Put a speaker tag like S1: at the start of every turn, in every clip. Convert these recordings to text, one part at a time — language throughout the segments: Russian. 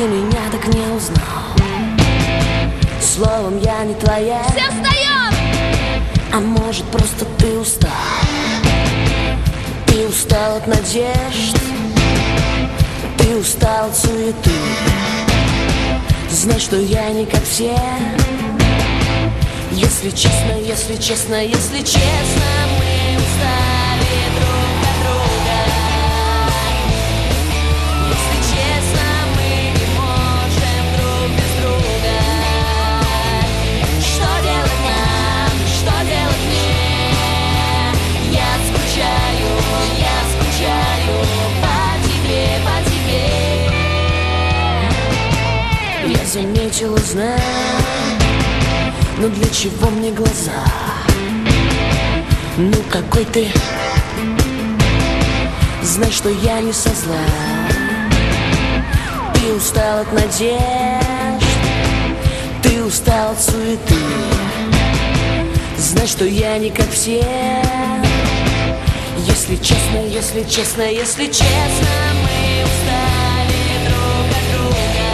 S1: меня так не узнал. Словом, я не твоя.
S2: Все встаем!
S1: А может, просто ты устал. Ты устал от надежд, ты устал от суеты. Знай, что я не как все. Если честно, если честно, если честно, мы устали друг от друга. Если честно, мы не можем друг без друга. Что делать нам, что делать мне? Я скучаю по тебе, по тебе. Я заметила, знаю, но для чего мне глаза? Ну какой ты? Знай, что я не со зла. Ты устал от надежд, ты устал от суеты. Знай, что я не как все. Если честно, если честно, если честно, мы устали друг от друга.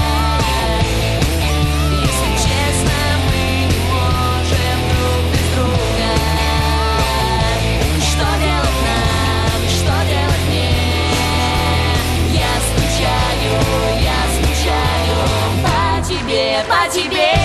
S1: Если честно, мы не можем друг без друга. Что делать нам, что делать мне? Я скучаю по тебе, по тебе.